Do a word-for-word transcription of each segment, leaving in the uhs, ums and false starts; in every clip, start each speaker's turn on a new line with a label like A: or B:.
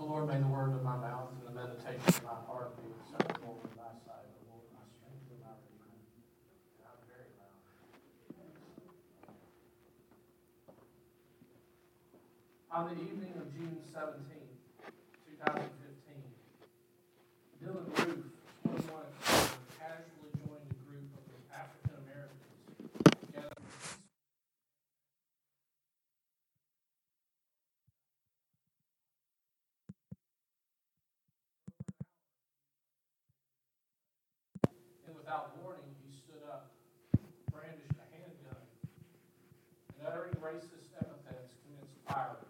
A: O Lord, may the word of my mouth and the meditation of my heart be acceptable in thy sight, O Lord, my strength and my redeemer. And I'm very loud. On the evening of June seventeenth, twenty fifteen, Dylan Roof, twenty-one at the time, casually joined a group of African Americans together. And without warning, he stood up, brandished a handgun, and uttering racist epithets, commenced firing.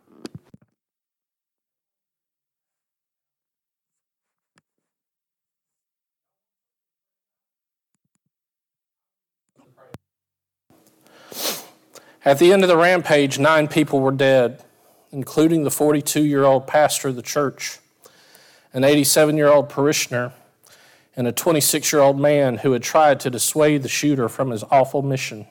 A: At the end of the rampage, nine people were dead, including the forty-two-year-old pastor of the church, an eighty-seven-year-old parishioner, and a twenty-six-year-old man who had tried to dissuade the shooter from his awful mission.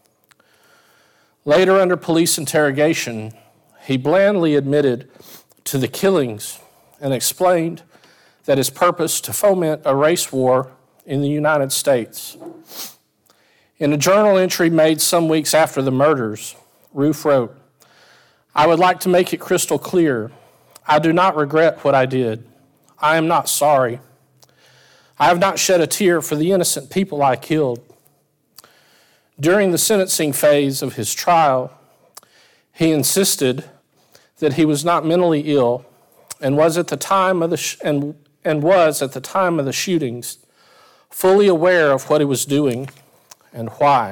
A: Later, under police interrogation, he blandly admitted to the killings and explained that his purpose to foment a race war in the United States. In a journal entry made some weeks after the murders, Roof wrote, "I would like to make it crystal clear. I do not regret what I did. I am not sorry. I have not shed a tear for the innocent people I killed." During the sentencing phase of his trial, he insisted that he was not mentally ill and was at the time of the sh- and, and was at the time of the shootings fully aware of what he was doing and why.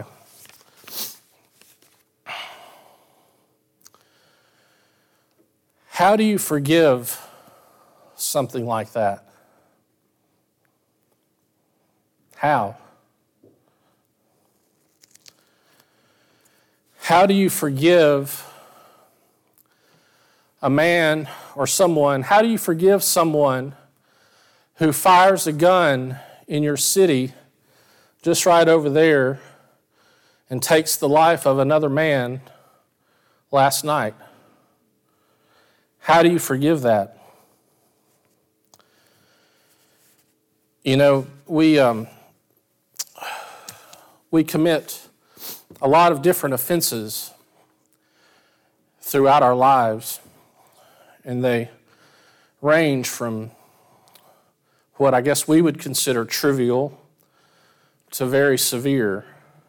A: How do you forgive something like that? How? How do you forgive a man or someone? How do you forgive someone who fires a gun in your city just right over there and takes the life of another man last night? How do you forgive that? You know, we um, we commit a lot of different offenses throughout our lives, and they range from what I guess we would consider trivial to very severe.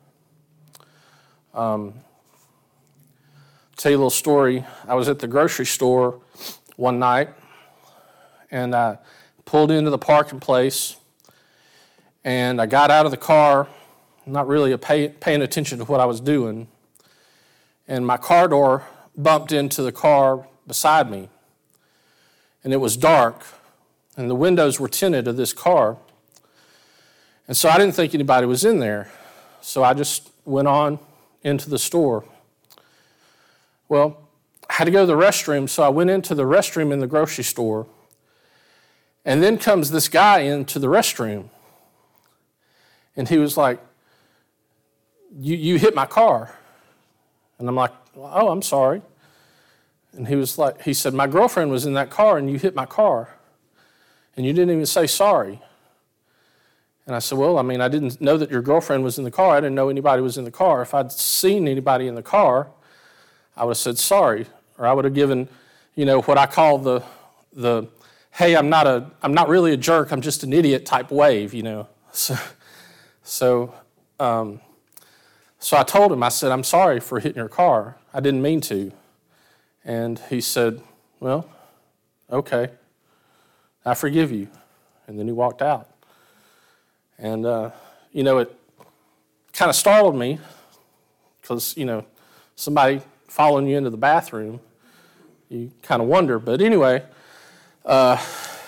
A: Um, tell you a little story. I was at the grocery store one night, and I pulled into the parking place, and I got out of the car, not really a pay, paying attention to what I was doing, and my car door bumped into the car beside me, and it was dark, and the windows were tinted of this car. And so I didn't think anybody was in there. So I just went on into the store. Well, I had to go to the restroom, so I went into the restroom in the grocery store. And then comes this guy into the restroom. And he was like, you, you hit my car. And I'm like, oh, I'm sorry. And he was like, he said, my girlfriend was in that car and you hit my car. And you didn't even say sorry. And I said, well, I mean, I didn't know that your girlfriend was in the car. I didn't know anybody was in the car. If I'd seen anybody in the car, I would have said sorry. Or I would have given, you know, what I call the, the hey, I'm not a, I'm not really a jerk, I'm just an idiot type wave, you know. So, so, um, so I told him, I said, I'm sorry for hitting your car. I didn't mean to. And he said, well, okay, I forgive you. And then he walked out. And, uh, you know, it kind of startled me because, you know, somebody following you into the bathroom, you kind of wonder. But anyway, uh,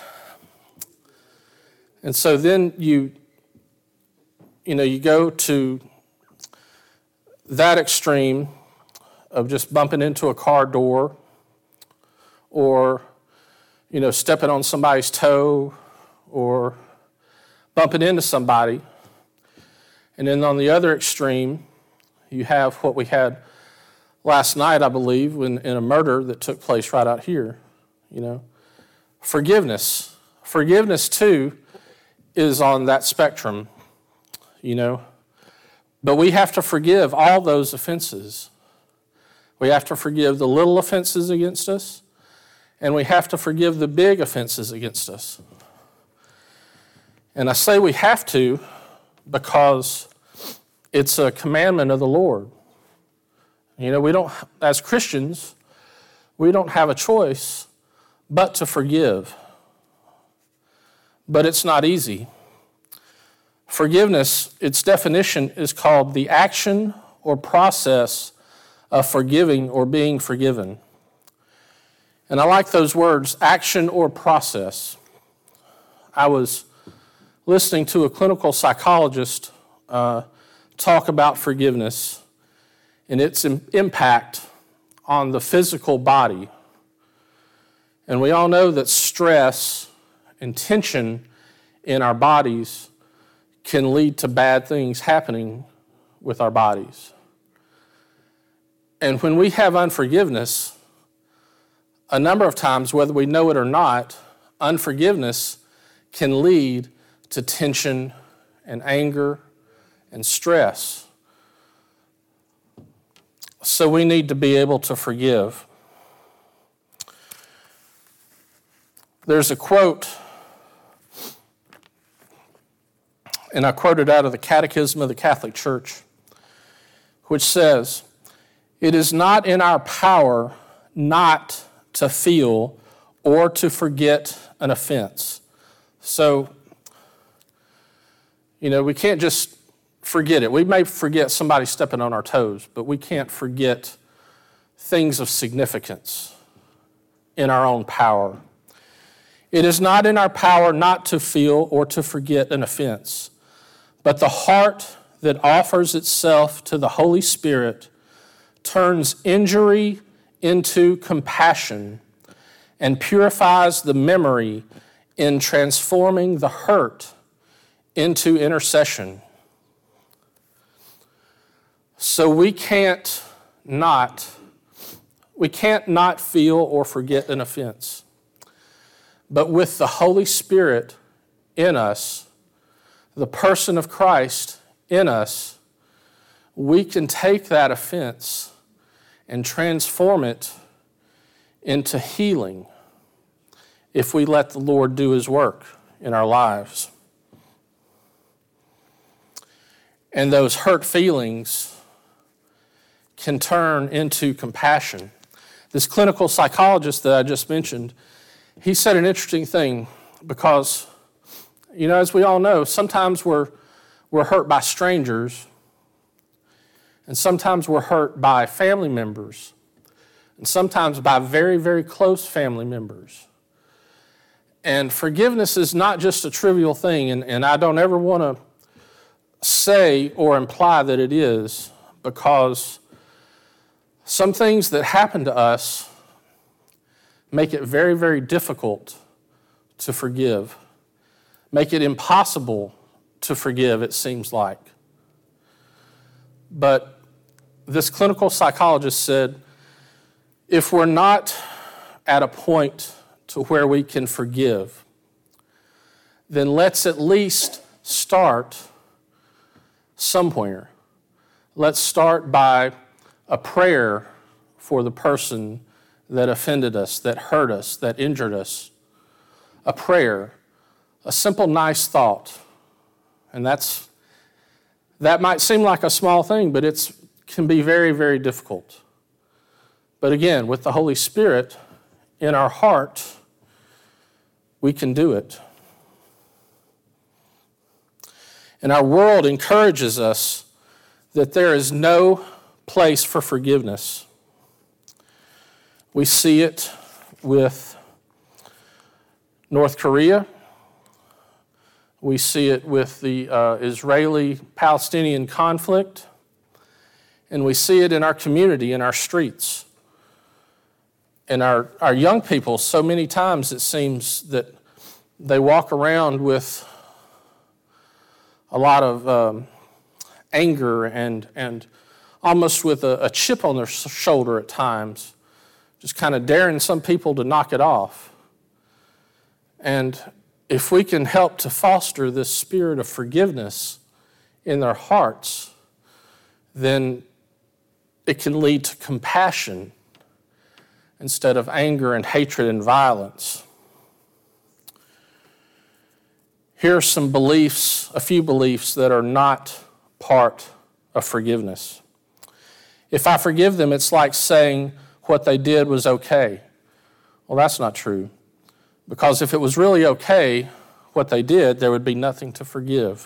A: and so then you, you know, you go to that extreme of just bumping into a car door or, you know, stepping on somebody's toe or bumping into somebody. And then on the other extreme, you have what we had last night, I believe, when, in a murder that took place right out here, you know. Forgiveness. Forgiveness, too, is on that spectrum, you know. But we have to forgive all those offenses. We have to forgive the little offenses against us, and we have to forgive the big offenses against us. And I say we have to because it's a commandment of the Lord. You know, we don't, as Christians, we don't have a choice but to forgive. But it's not easy. Forgiveness, its definition is called the action or process of forgiving or being forgiven. And I like those words, action or process. I was listening to a clinical psychologist uh, talk about forgiveness and its impact on the physical body. And we all know that stress and tension in our bodies can lead to bad things happening with our bodies. And when we have unforgiveness, a number of times, whether we know it or not, unforgiveness can lead to tension and anger and stress. So we need to be able to forgive. There's a quote, and I quote it out of the Catechism of the Catholic Church, which says, "It is not in our power not to feel or to forget an offense." So, you know, we can't just forget it. We may forget somebody stepping on our toes, but we can't forget things of significance in our own power. It is not in our power not to feel or to forget an offense, but the heart that offers itself to the Holy Spirit turns injury into compassion and purifies the memory in transforming the hurt into intercession. So we can't not, we can't not feel or forget an offense. But with the Holy Spirit in us, the person of Christ in us, we can take that offense and transform it into healing if we let the Lord do His work in our lives. And those hurt feelings can turn into compassion. This clinical psychologist that I just mentioned, he said an interesting thing because, you know, as we all know, sometimes we're, we're hurt by strangers, and sometimes we're hurt by family members, and sometimes by very, very close family members. And forgiveness is not just a trivial thing, and, and I don't ever want to say or imply that it is, because some things that happen to us make it very, very difficult to forgive, make it impossible to forgive, it seems like. But this clinical psychologist said, if we're not at a point to where we can forgive, then let's at least start somewhere. Let's start by a prayer for the person that offended us, that hurt us, that injured us. A prayer, a simple, nice thought. And that's that might seem like a small thing, but it can be very, very difficult. But again, with the Holy Spirit in our heart, we can do it. And our world encourages us that there is no place for forgiveness. We see it with North Korea. We see it with the uh, Israeli-Palestinian conflict. And we see it in our community, in our streets. And our, our young people, so many times it seems that they walk around with a lot of um, anger and, and almost with a, a chip on their shoulder at times, just kind of daring some people to knock it off. And if we can help to foster this spirit of forgiveness in their hearts, then it can lead to compassion instead of anger and hatred and violence. Here are some beliefs, a few beliefs that are not part of forgiveness. If I forgive them, it's like saying what they did was okay. Well, that's not true. Because if it was really okay, what they did, there would be nothing to forgive.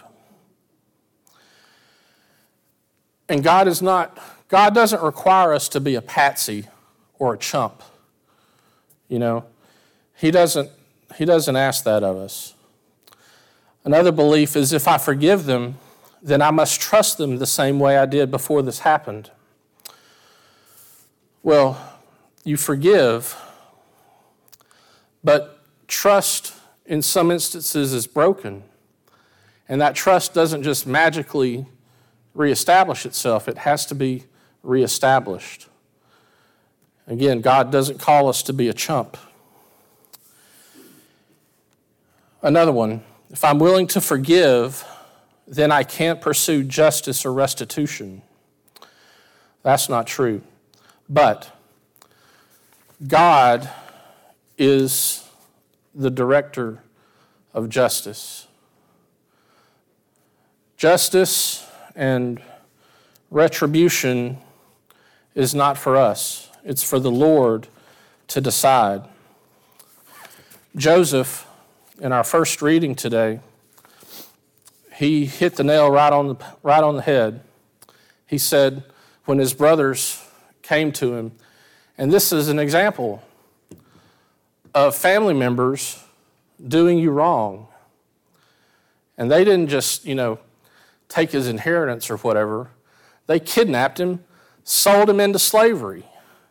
A: And God is not, God doesn't require us to be a patsy or a chump. You know, He doesn't, He doesn't ask that of us. Another belief is if I forgive them, then I must trust them the same way I did before this happened. Well, you forgive, but trust in some instances is broken. And that trust doesn't just magically reestablish itself. It has to be reestablished. Again, God doesn't call us to be a chump. Another one, if I'm willing to forgive, then I can't pursue justice or restitution. That's not true. But God is the director of justice. Justice and retribution is not for us. It's for the Lord to decide. Joseph, in our first reading today, he hit the nail right on the, right on the head. He said when his brothers came to him, and this is an example of family members doing you wrong. And they didn't just, you know, take his inheritance or whatever. They kidnapped him, sold him into slavery.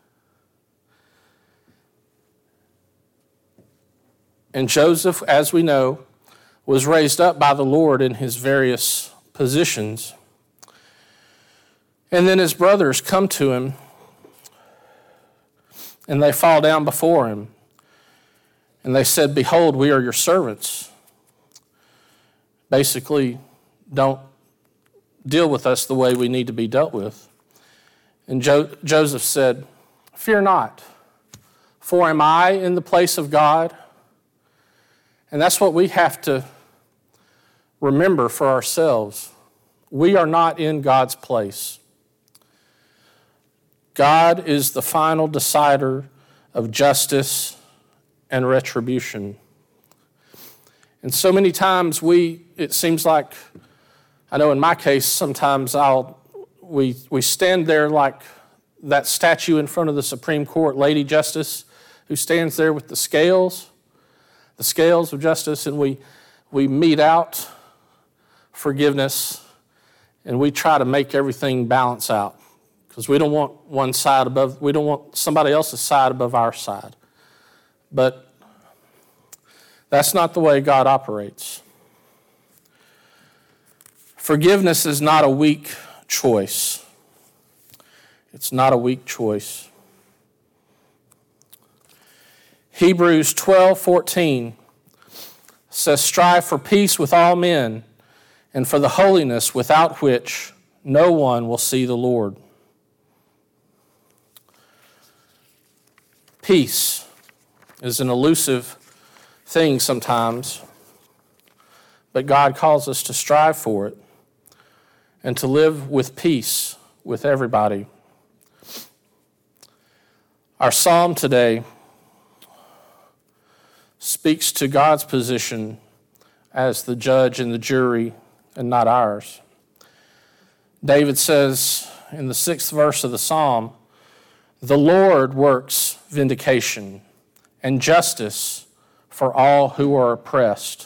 A: And Joseph, as we know, was raised up by the Lord in his various positions. And then his brothers come to him, and they fall down before him. And they said, "Behold, we are your servants." Basically, don't deal with us the way we need to be dealt with. And jo- Joseph said, "Fear not, for am I in the place of God?" And that's what we have to remember for ourselves. We are not in God's place. God is the final decider of justice and retribution. And so many times we, it seems like, I know in my case, sometimes I'll, we, we stand there like that statue in front of the Supreme Court, Lady Justice, who stands there with the scales, the scales of justice, and we, we mete out forgiveness, and we try to make everything balance out because we don't want one side above, we don't want somebody else's side above our side. But that's not the way God operates. Forgiveness is not a weak choice. It's not a weak choice. Hebrews twelve fourteen says, "Strive for peace with all men and for the holiness without which no one will see the Lord." Peace is an elusive thing sometimes, but God calls us to strive for it and to live with peace with everybody. Our psalm today speaks to God's position as the judge and the jury and not ours. David says in the sixth verse of the psalm, "The Lord works vindication and justice for all who are oppressed.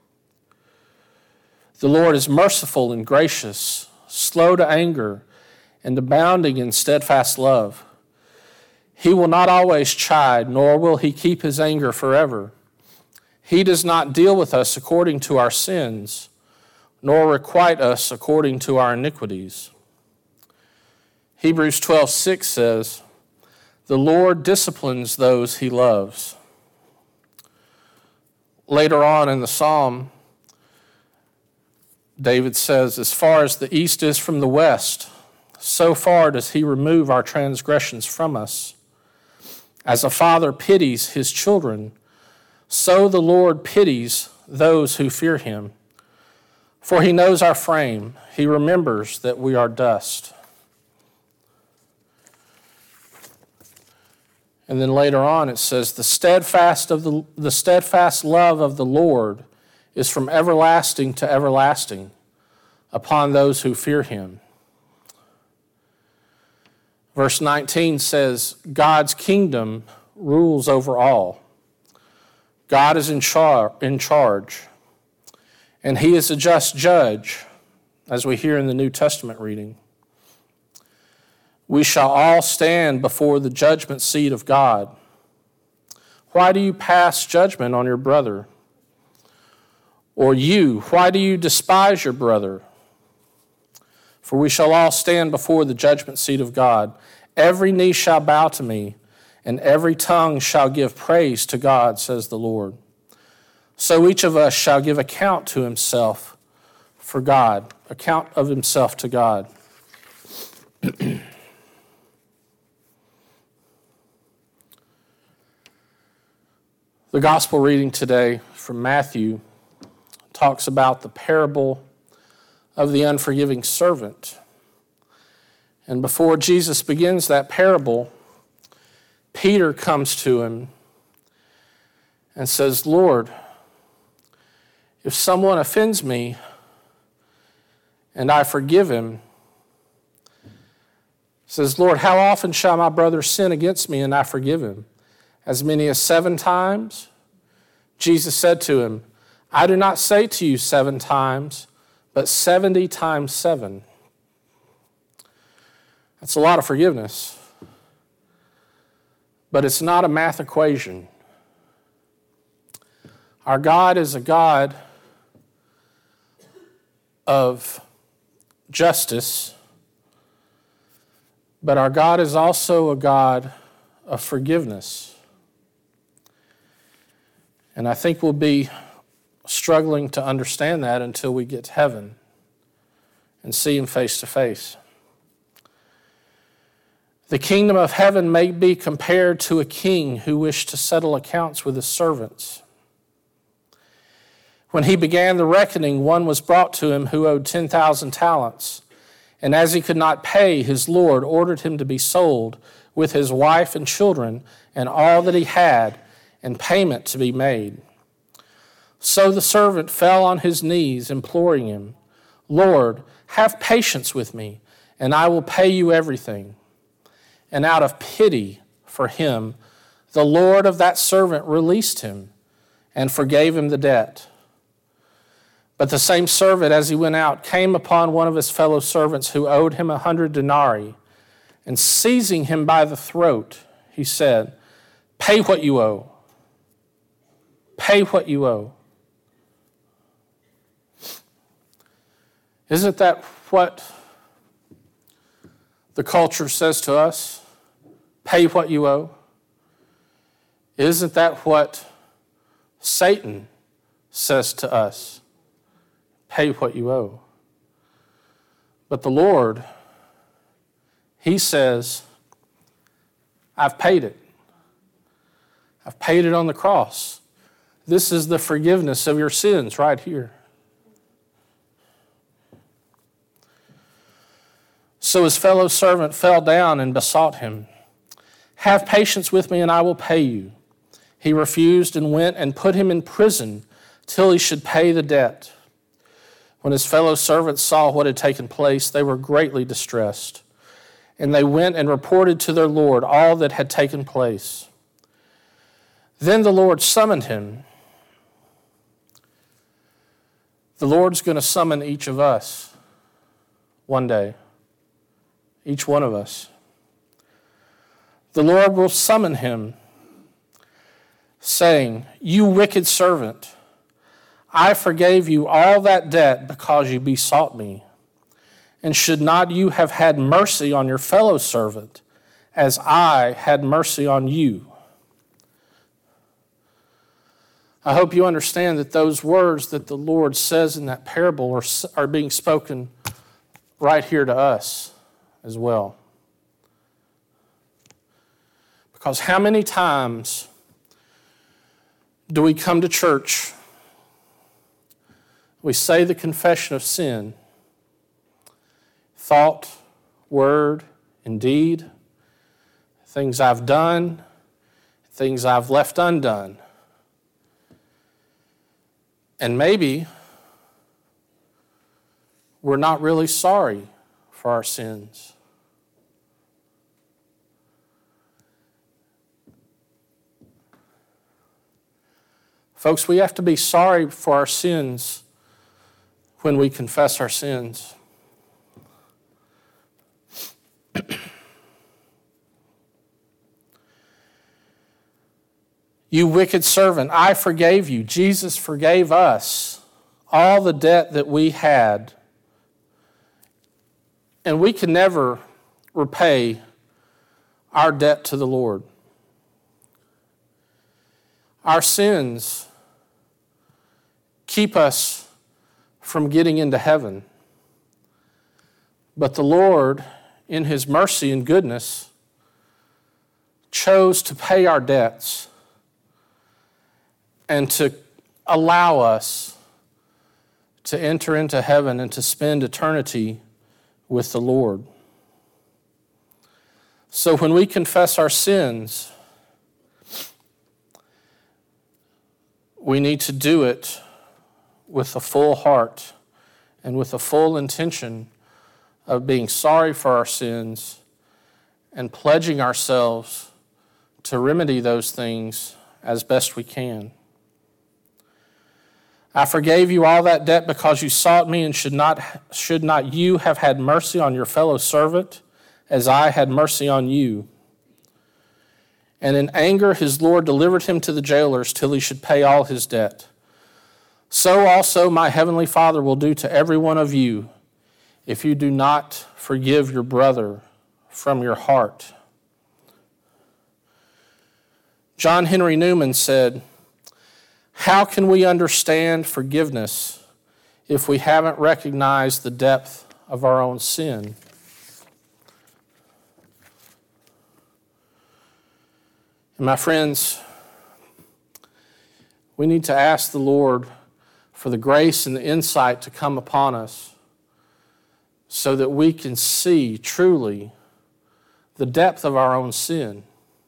A: The Lord is merciful and gracious, slow to anger, and abounding in steadfast love. He will not always chide, nor will he keep his anger forever. He does not deal with us according to our sins, nor requite us according to our iniquities." Hebrews twelve six says, "The Lord disciplines those he loves." Later on in the psalm, David says, as far as the east is from the west, so far does he remove our transgressions from us. As a father pities his children, so the Lord pities those who fear him. For he knows our frame. He remembers that we are dust. And then later on it says, the steadfast of the, the steadfast love of the Lord is from everlasting to everlasting upon those who fear him. Verse nineteen says, God's kingdom rules over all. God is in, char- in charge, and he is a just judge, as we hear in the New Testament reading. We shall all stand before the judgment seat of God. Why do you pass judgment on your brother? Or you, why do you despise your brother? For we shall all stand before the judgment seat of God. Every knee shall bow to me, and every tongue shall give praise to God, says the Lord. So each of us shall give account to himself for God, account of himself to God. The gospel reading today from Matthew talks about the parable of the unforgiving servant. And before Jesus begins that parable, Peter comes to him and says, Lord, if someone offends me and I forgive him, says, Lord, how often shall my brother sin against me and I forgive him? As many as seven times? Jesus said to him, I do not say to you seven times, but seventy times seven. That's a lot of forgiveness. But it's not a math equation. Our God is a God of justice, but our God is also a God of forgiveness. And I think we'll be struggling to understand that until we get to heaven and see him face to face. The kingdom of heaven may be compared to a king who wished to settle accounts with his servants. When he began the reckoning, one was brought to him who owed ten thousand talents. And as he could not pay, his Lord ordered him to be sold with his wife and children and all that he had, and payment to be made. So the servant fell on his knees, imploring him, Lord, have patience with me, and I will pay you everything. And out of pity for him, the Lord of that servant released him and forgave him the debt. But the same servant, as he went out, came upon one of his fellow servants who owed him a hundred denarii, and seizing him by the throat, he said, Pay what you owe. Pay what you owe. Isn't that what the culture says to us? Pay what you owe. Isn't that what Satan says to us? Pay what you owe. But the Lord, he says, I've paid it. I've paid it on the cross. This is the forgiveness of your sins right here. So his fellow servant fell down and besought him, Have patience with me and I will pay you. He refused and went and put him in prison till he should pay the debt. When his fellow servants saw what had taken place, they were greatly distressed. And they went and reported to their Lord all that had taken place. Then the Lord summoned him. The Lord's going to summon each of us one day. Each one of us. The Lord will summon him, saying, You wicked servant, I forgave you all that debt because you besought me. And should not you have had mercy on your fellow servant, as I had mercy on you? I hope you understand that those words that the Lord says in that parable are, are being spoken right here to us as well. Because how many times do we come to church, we say the confession of sin, thought, word, and deed, things I've done, things I've left undone. And maybe we're not really sorry for our sins. Folks, we have to be sorry for our sins when we confess our sins. You wicked servant, I forgave you. Jesus forgave us all the debt that we had. And we can never repay our debt to the Lord. Our sins keep us from getting into heaven. But the Lord, in His mercy and goodness, chose to pay our debts and to allow us to enter into heaven and to spend eternity with the Lord. So when we confess our sins, we need to do it with a full heart and with a full intention of being sorry for our sins and pledging ourselves to remedy those things as best we can. I forgave you all that debt because you sought me, and should not, should not you have had mercy on your fellow servant as I had mercy on you? And in anger his Lord delivered him to the jailers till he should pay all his debt. So also my heavenly Father will do to every one of you if you do not forgive your brother from your heart. John Henry Newman said, "How can we understand forgiveness if we haven't recognized the depth of our own sin?" And my friends, we need to ask the Lord for the grace and the insight to come upon us so that we can see truly the depth of our own sin,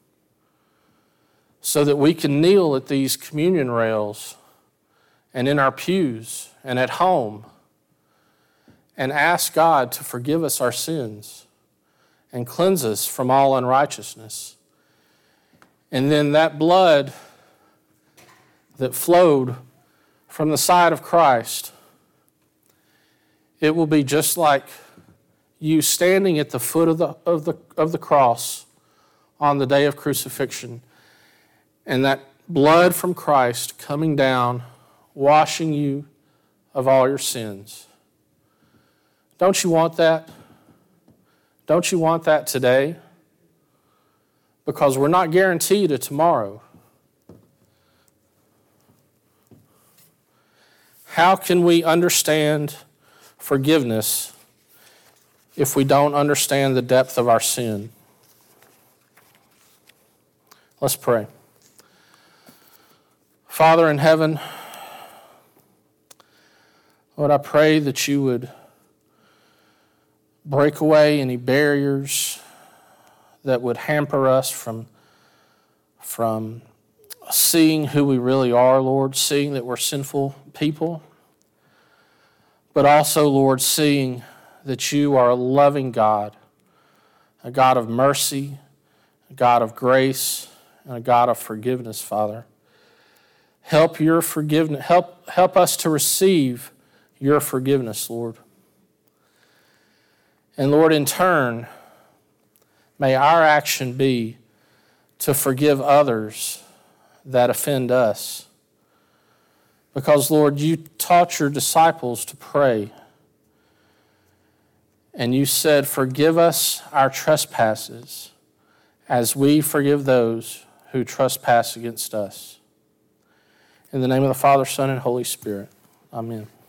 A: so that we can kneel at these communion rails and in our pews and at home and ask God to forgive us our sins and cleanse us from all unrighteousness. And then that blood that flowed from the side of Christ, it will be just like you standing at the foot of the, of the, of the cross on the day of crucifixion, and that blood from Christ coming down, washing you of all your sins. Don't you want that? Don't you want that today? Because we're not guaranteed a tomorrow. How can we understand forgiveness if we don't understand the depth of our sin? Let's pray. Father in heaven, Lord, I pray that you would break away any barriers that would hamper us from, from seeing who we really are, Lord, seeing that we're sinful people, but also, Lord, seeing that you are a loving God, a God of mercy, a God of grace, and a God of forgiveness, Father. Help your forgiveness, help, help us to receive your forgiveness, Lord. And Lord, in turn, may our action be to forgive others that offend us. Because, Lord, you taught your disciples to pray. And you said, forgive us our trespasses as we forgive those who trespass against us. In the name of the Father, Son, and Holy Spirit. Amen.